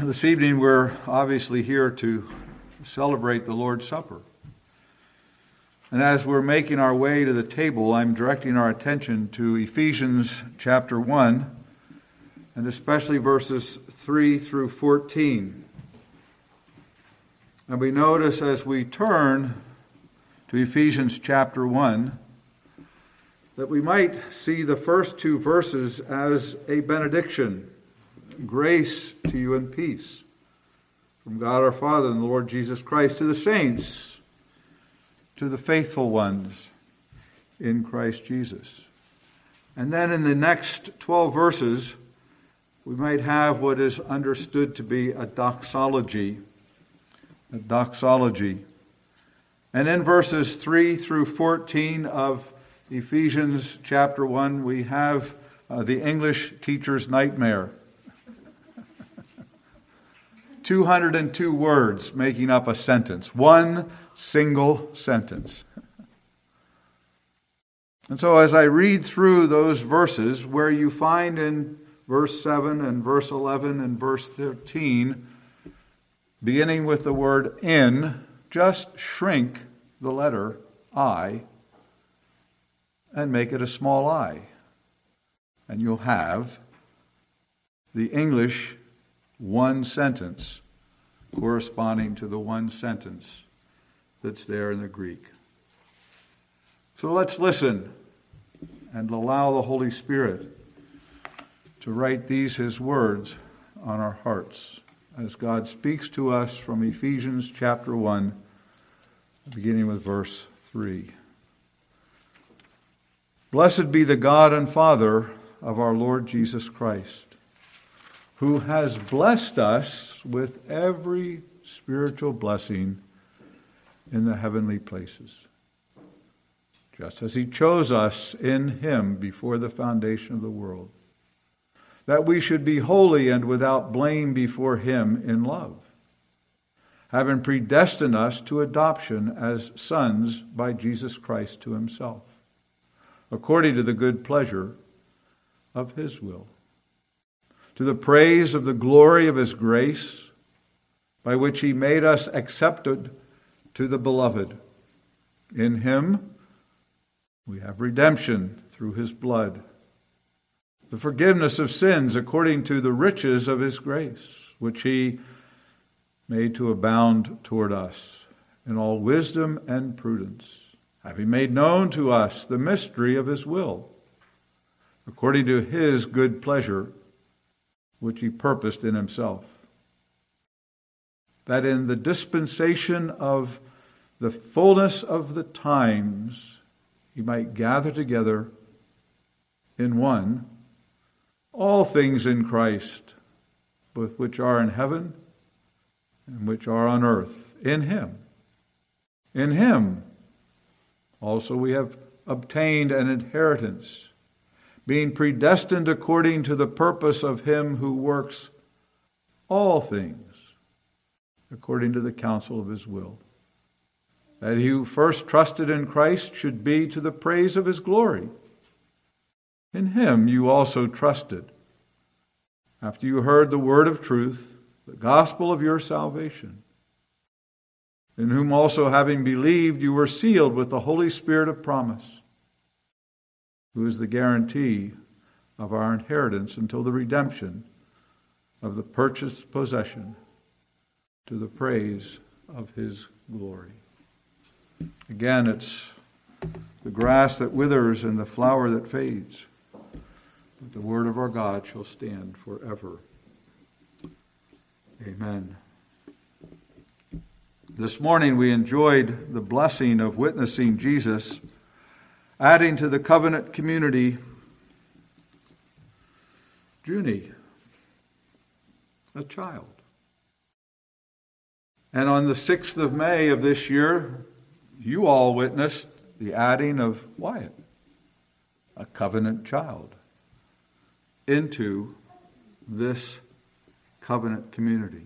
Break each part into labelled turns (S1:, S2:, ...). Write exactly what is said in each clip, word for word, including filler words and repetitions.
S1: This evening we're obviously here to celebrate the Lord's Supper. And as we're making our way to the table, I'm directing our attention to Ephesians chapter one, and especially verses three through fourteen. And we notice as we turn to Ephesians chapter one, that we might see the first two verses as a benediction. Grace to you and peace from God our Father and the Lord Jesus Christ, to the saints, to the faithful ones in Christ Jesus. And then in the next twelve verses, we might have what is understood to be a doxology. A doxology. And in verses three through fourteen of Ephesians chapter one, we have uh, the English teacher's nightmare. two hundred two words making up a sentence. One single sentence. And so as I read through those verses, where you find in verse seven and verse eleven and verse thirteen, beginning with the word in, just shrink the letter I and make it a small I. And you'll have the English one sentence corresponding to the one sentence that's there in the Greek. So let's listen and allow the Holy Spirit to write these His words on our hearts as God speaks to us from Ephesians chapter one, beginning with verse three. Blessed be the God and Father of our Lord Jesus Christ, who has blessed us with every spiritual blessing in the heavenly places, just as He chose us in Him before the foundation of the world, that we should be holy and without blame before Him in love, having predestined us to adoption as sons by Jesus Christ to Himself, according to the good pleasure of His will, to the praise of the glory of His grace, by which He made us accepted to the Beloved. In Him we have redemption through His blood, the forgiveness of sins according to the riches of His grace, which He made to abound toward us in all wisdom and prudence, having made known to us the mystery of His will, according to His good pleasure, which He purposed in Himself, that in the dispensation of the fullness of the times He might gather together in one all things in Christ, both which are in heaven and which are on earth, in Him. In Him also we have obtained an inheritance, being predestined according to the purpose of Him who works all things according to the counsel of His will, that he who first trusted in Christ should be to the praise of His glory. In Him you also trusted, after you heard the word of truth, the gospel of your salvation, in whom also having believed you were sealed with the Holy Spirit of promise, who is the guarantee of our inheritance until the redemption of the purchased possession, to the praise of His glory. Again, it's the grass that withers and the flower that fades, but the word of our God shall stand forever. Amen. This morning we enjoyed the blessing of witnessing Jesus, adding to the covenant community Junie, a child. And on the sixth of May of this year, you all witnessed the adding of Wyatt, a covenant child, into this covenant community.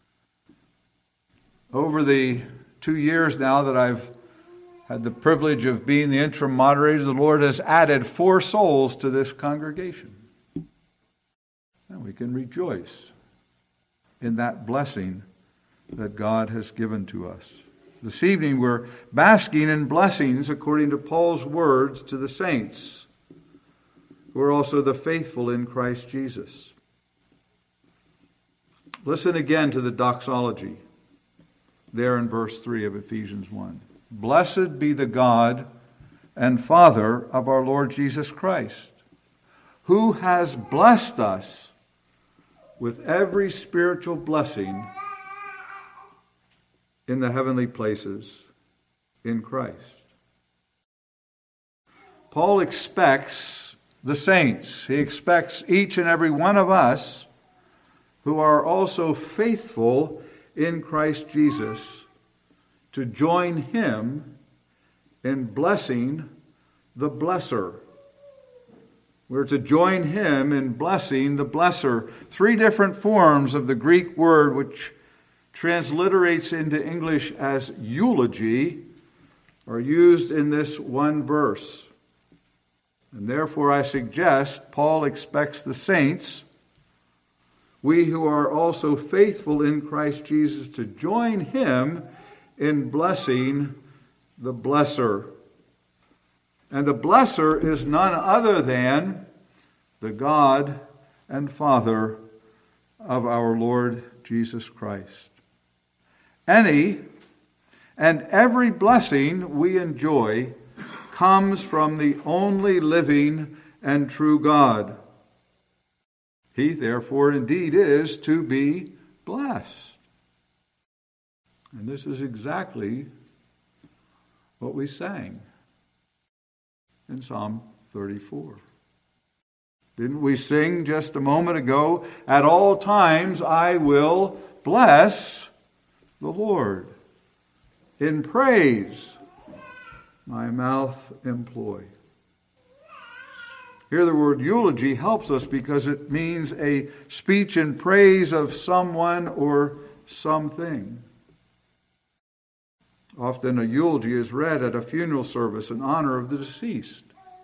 S1: Over the two years now that I've had the privilege of being the interim moderator, the Lord has added four souls to this congregation. And we can rejoice in that blessing that God has given to us. This evening we're basking in blessings according to Paul's words to the saints, who are also the faithful in Christ Jesus. Listen again to the doxology there in verse three of Ephesians one. Blessed be the God and Father of our Lord Jesus Christ, who has blessed us with every spiritual blessing in the heavenly places in Christ. Paul expects the saints, he expects each and every one of us who are also faithful in Christ Jesus to join him in blessing the blesser. We're to join him in blessing the blesser. Three different forms of the Greek word which transliterates into English as eulogy are used in this one verse. And therefore I suggest Paul expects the saints, we who are also faithful in Christ Jesus, to join him in blessing the blesser. And the blesser is none other than the God and Father of our Lord Jesus Christ. Any and every blessing we enjoy comes from the only living and true God. He, therefore, indeed is to be blessed. And this is exactly what we sang in Psalm thirty-four. Didn't we sing just a moment ago, at all times I will bless the Lord. In praise my mouth employ. Here the word eulogy helps us because it means a speech in praise of someone or something. Often a eulogy is read at a funeral service in honor of the deceased.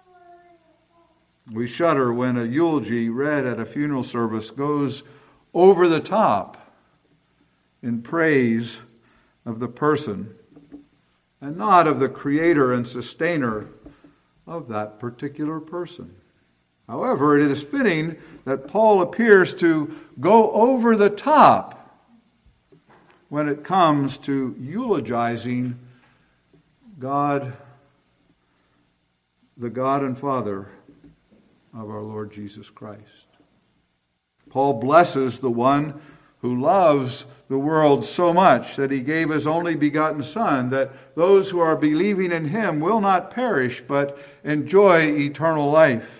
S1: We shudder when a eulogy read at a funeral service goes over the top in praise of the person and not of the creator and sustainer of that particular person. However, it is fitting that Paul appears to go over the top when it comes to eulogizing God, the God and Father of our Lord Jesus Christ. Paul blesses the one who loves the world so much that he gave his only begotten Son, that those who are believing in him will not perish but enjoy eternal life.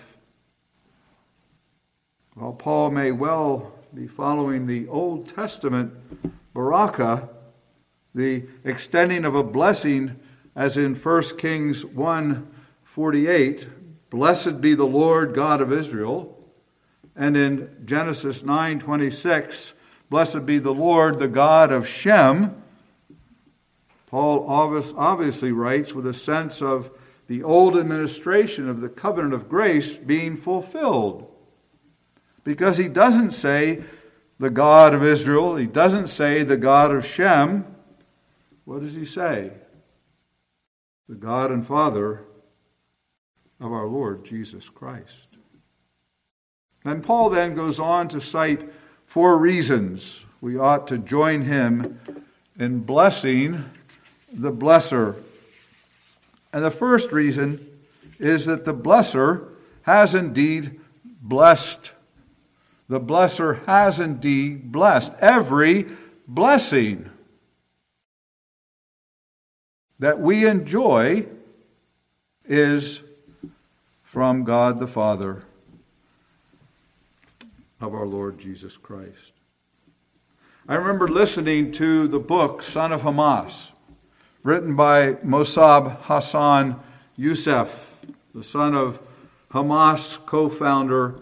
S1: While Paul may well be following the Old Testament Barakah, the extending of a blessing, as in First Kings one forty-eight, blessed be the Lord God of Israel, and in Genesis nine twenty-six, blessed be the Lord, the God of Shem. Paul obviously writes with a sense of the old administration of the covenant of grace being fulfilled. Because he doesn't say the God of Israel, he doesn't say the God of Shem. What does he say? The God and Father of our Lord Jesus Christ. And Paul then goes on to cite four reasons we ought to join him in blessing the blesser. And the first reason is that the blesser has indeed blessed. The blesser has indeed blessed. Every blessing that we enjoy is from God the Father of our Lord Jesus Christ. I remember listening to the book Son of Hamas, written by Mossab Hassan Youssef, the son of Hamas co-founder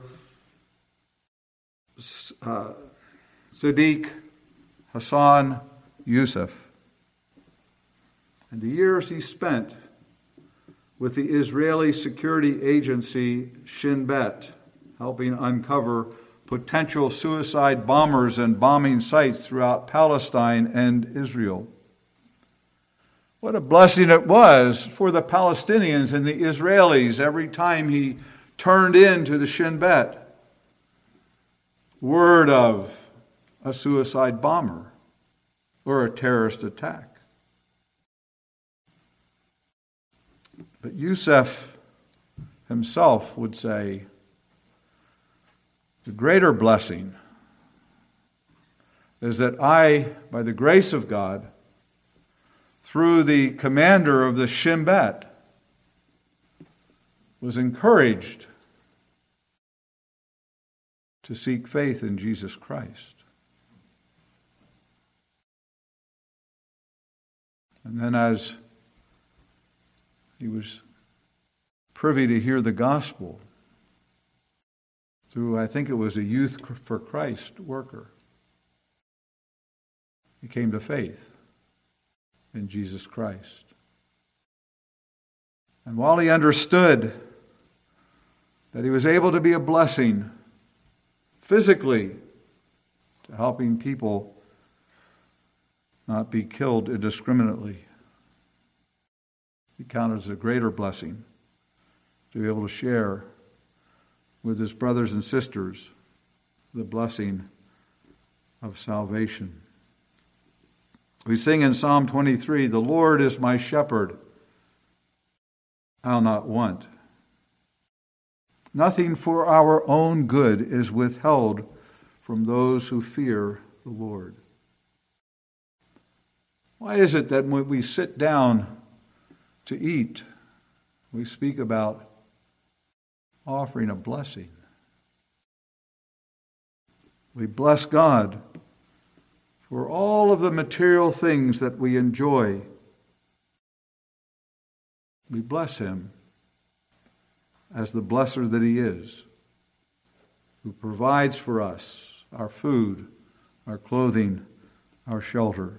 S1: uh, Sadiq Hassan Youssef. And the years he spent with the Israeli security agency Shin Bet, helping uncover potential suicide bombers and bombing sites throughout Palestine and Israel. What a blessing it was for the Palestinians and the Israelis every time he turned into the Shin Bet. Word of a suicide bomber or a terrorist attack. But Yusuf himself would say, the greater blessing is that I, by the grace of God, through the commander of the Shin Bet, was encouraged to seek faith in Jesus Christ. And then as he was privy to hear the gospel through, I think it was a Youth for Christ worker, he came to faith in Jesus Christ. And while he understood that he was able to be a blessing physically to helping people not be killed indiscriminately, he counted as a greater blessing to be able to share with his brothers and sisters the blessing of salvation. We sing in Psalm twenty-three, the Lord is my shepherd, I'll not want. Nothing for our own good is withheld from those who fear the Lord. Why is it that when we sit down to eat, we speak about offering a blessing? We bless God for all of the material things that we enjoy. We bless Him as the blesser that He is, who provides for us our food, our clothing, our shelter.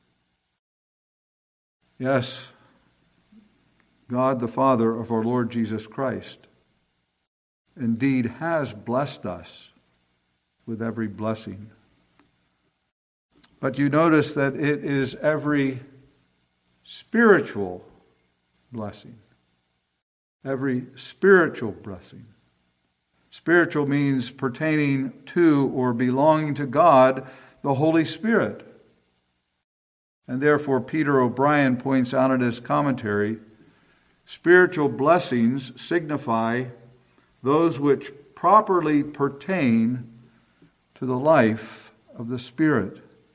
S1: Yes, God the Father of our Lord Jesus Christ indeed has blessed us with every blessing. But you notice that it is every spiritual blessing. Every spiritual blessing. Spiritual means pertaining to or belonging to God, the Holy Spirit. And therefore, Peter O'Brien points out in his commentary, spiritual blessings signify those which properly pertain to the life of the Spirit.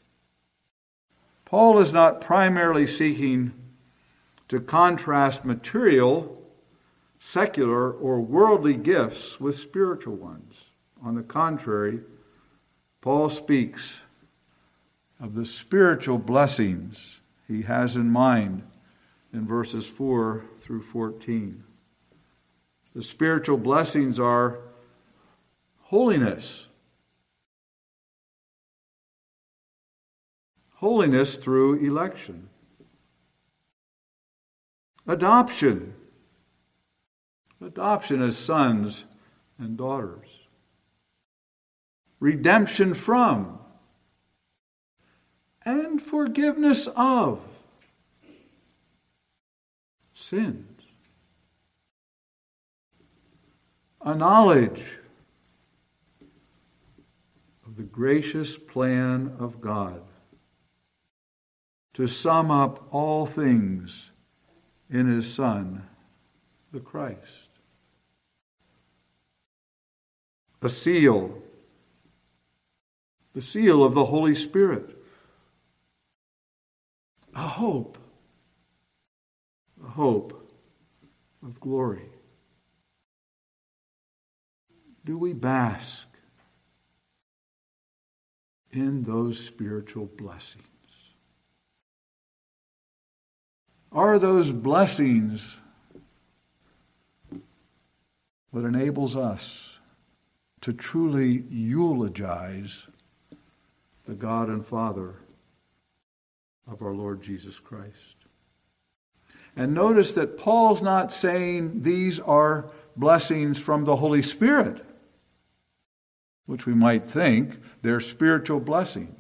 S1: Paul is not primarily seeking to contrast material, secular, or worldly gifts with spiritual ones. On the contrary, Paul speaks of the spiritual blessings he has in mind in verses four through fourteen. The spiritual blessings are holiness. Holiness through election. Adoption. Adoption as sons and daughters. Redemption from and forgiveness of sins. A knowledge of the gracious plan of God to sum up all things in His Son, the Christ. A seal, the seal of the Holy Spirit. A hope, a hope of glory. Do we bask in those spiritual blessings? Are those blessings what enables us to truly eulogize the God and Father of our Lord Jesus Christ? And notice that Paul's not saying these are blessings from the Holy Spirit. which we might think they're spiritual blessings.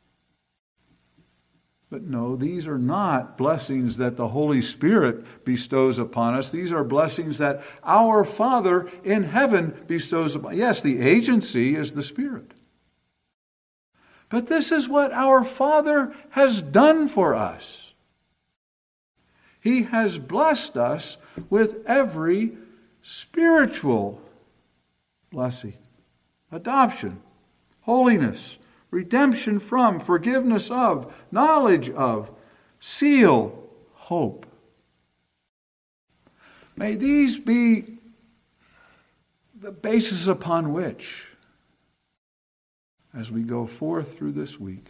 S1: But no, these are not blessings that the Holy Spirit bestows upon us. These are blessings that our Father in heaven bestows upon us. Yes, the agency is the Spirit. But this is what our Father has done for us. He has blessed us with every spiritual blessing. Adoption, holiness, redemption from, forgiveness of, knowledge of, seal, hope. May these be the basis upon which, as we go forth through this week,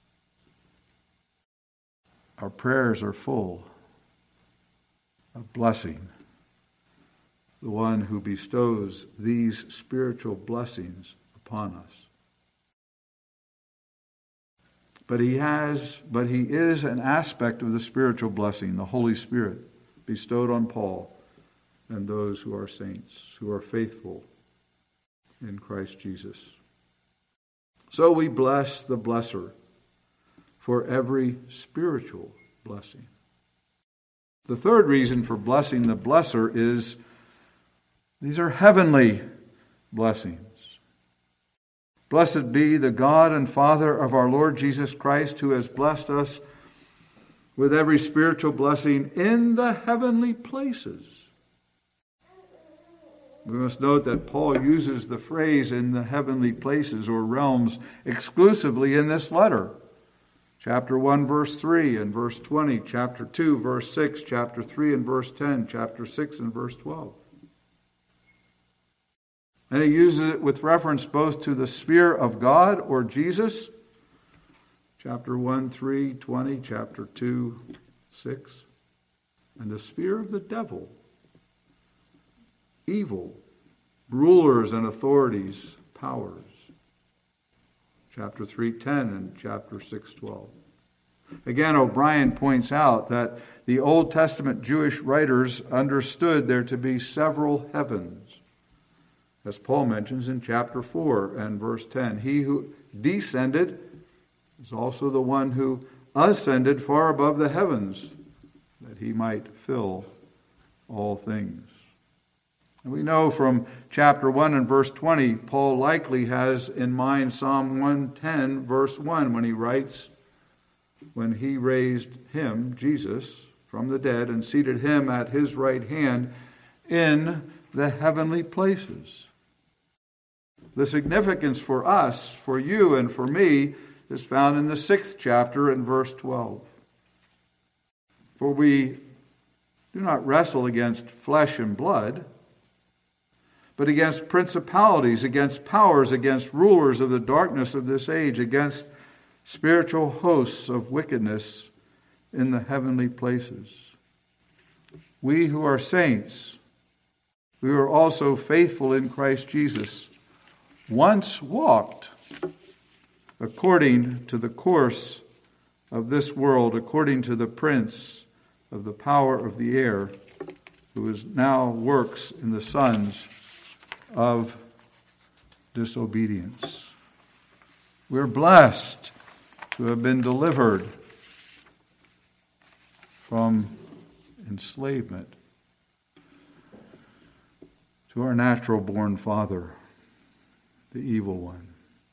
S1: our prayers are full of blessing. The one who bestows these spiritual blessings upon us. But he has, but he is an aspect of the spiritual blessing, the Holy Spirit, bestowed on Paul and those who are saints, who are faithful in Christ Jesus. So we bless the blesser for every spiritual blessing. The third reason for blessing the blesser is these are heavenly blessings. Blessed be the God and Father of our Lord Jesus Christ, who has blessed us with every spiritual blessing in the heavenly places. We must note that Paul uses the phrase in the heavenly places or realms exclusively in this letter. Chapter one, verse three and verse twenty, chapter two, verse six, chapter three and verse ten, chapter six and verse twelve. And he uses it with reference both to the sphere of God or Jesus, chapter one, three, twenty, chapter two, six, and the sphere of the devil, evil, rulers and authorities, powers, chapter three, ten, and chapter six, twelve. Again, O'Brien points out that the Old Testament Jewish writers understood there to be several heavens. As Paul mentions in chapter four and verse ten, he who descended is also the one who ascended far above the heavens, that he might fill all things. And we know from chapter one and verse twenty, Paul likely has in mind Psalm one ten, verse one, when he writes, when he raised him, Jesus, from the dead and seated him at his right hand in the heavenly places. The significance for us, for you and for me, is found in the sixth chapter in verse twelve. For we do not wrestle against flesh and blood, but against principalities, against powers, against rulers of the darkness of this age, against spiritual hosts of wickedness in the heavenly places. We who are saints, we are also faithful in Christ Jesus, once walked according to the course of this world, according to the prince of the power of the air, who is now works in the sons of disobedience. We're blessed to have been delivered from enslavement to our natural-born father, the evil one.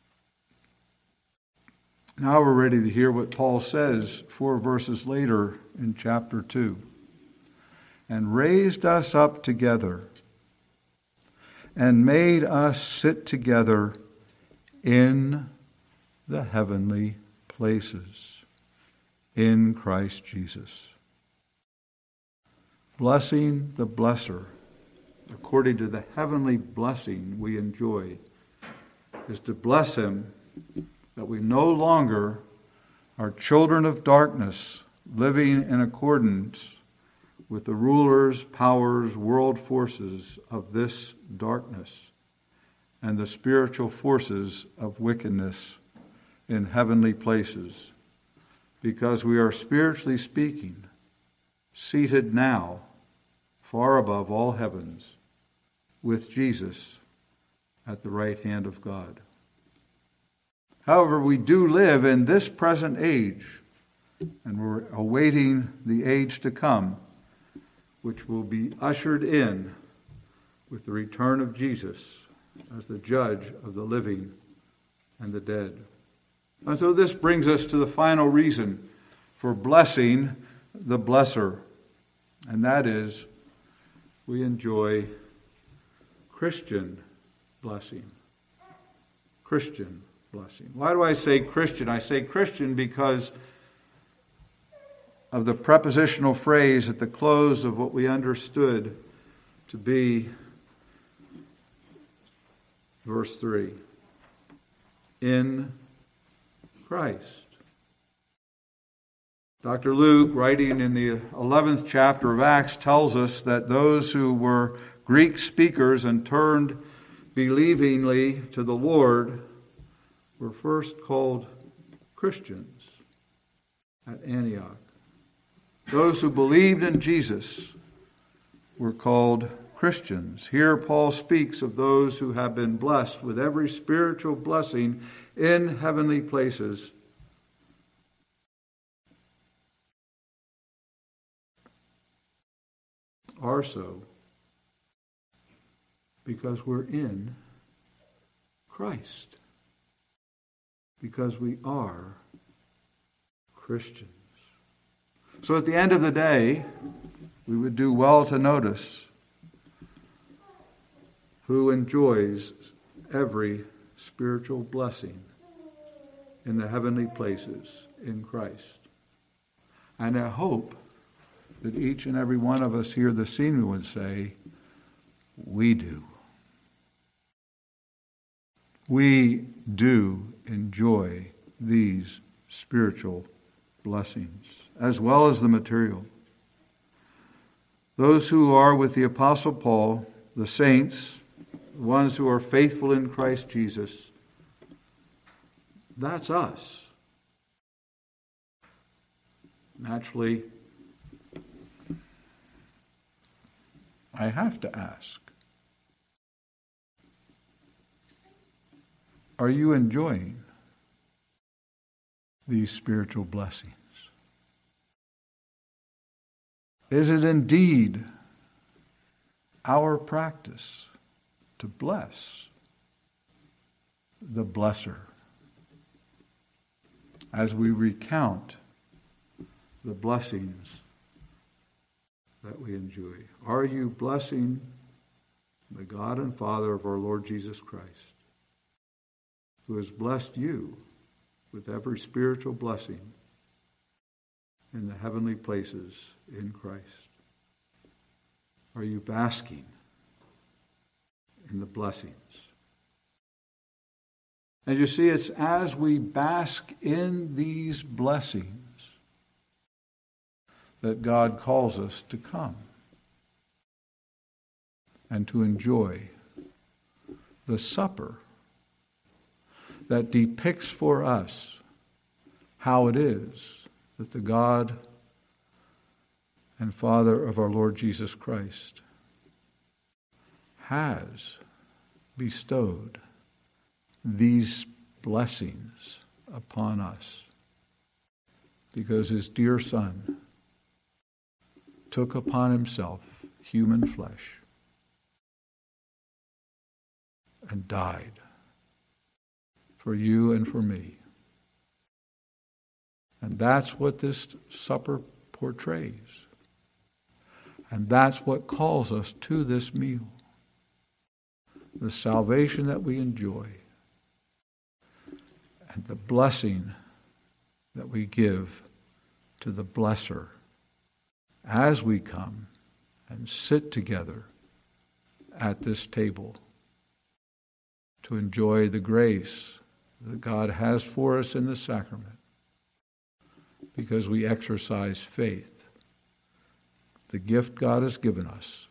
S1: Now we're ready to hear what Paul says four verses later in chapter two. And raised us up together and made us sit together in the heavenly places in Christ Jesus. Blessing the blesser, according to the heavenly blessing we enjoy, is to bless him that we no longer are children of darkness, living in accordance with the rulers, powers, world forces of this darkness and the spiritual forces of wickedness in heavenly places, because we are, spiritually speaking, seated now far above all heavens with Jesus at the right hand of God. However, we do live in this present age, and we're awaiting the age to come, which will be ushered in with the return of Jesus as the judge of the living and the dead. And so this brings us to the final reason for blessing the blesser, and that is we enjoy Christian blessing. Christian blessing. Why do I say Christian? I say Christian because of the prepositional phrase at the close of what we understood to be verse three. In Christ. Doctor Luke, writing in the eleventh chapter of Acts, tells us that those who were Greek speakers and turned believingly to the Lord were first called Christians at Antioch. Those who believed in Jesus were called Christians. Here Paul speaks of those who have been blessed with every spiritual blessing in heavenly places. Are so because we're in Christ. Because we are Christians. So at the end of the day, we would do well to notice who enjoys every spiritual blessing in the heavenly places in Christ. And I hope that each and every one of us here this evening would say, we do. We do enjoy these spiritual blessings, as well as the material. Those who are with the Apostle Paul, the saints, the ones who are faithful in Christ Jesus, that's us. Naturally, I have to ask, are you enjoying these spiritual blessings? Is it indeed our practice to bless the blesser as we recount the blessings that we enjoy? Are you blessing the God and Father of our Lord Jesus Christ, who has blessed you with every spiritual blessing in the heavenly places in Christ? Are you basking in the blessings? And you see, it's as we bask in these blessings that God calls us to come and to enjoy the supper that depicts for us how it is that the God and Father of our Lord Jesus Christ has bestowed these blessings upon us, because his dear Son took upon himself human flesh and died for you and for me. And that's what this supper portrays. And that's what calls us to this meal. The salvation that we enjoy and the blessing that we give to the blesser as we come and sit together at this table to enjoy the grace that God has for us in the sacrament, because we exercise faith, the gift God has given us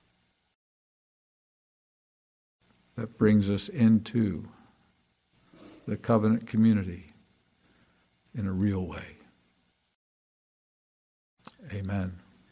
S1: that brings us into the covenant community in a real way. Amen.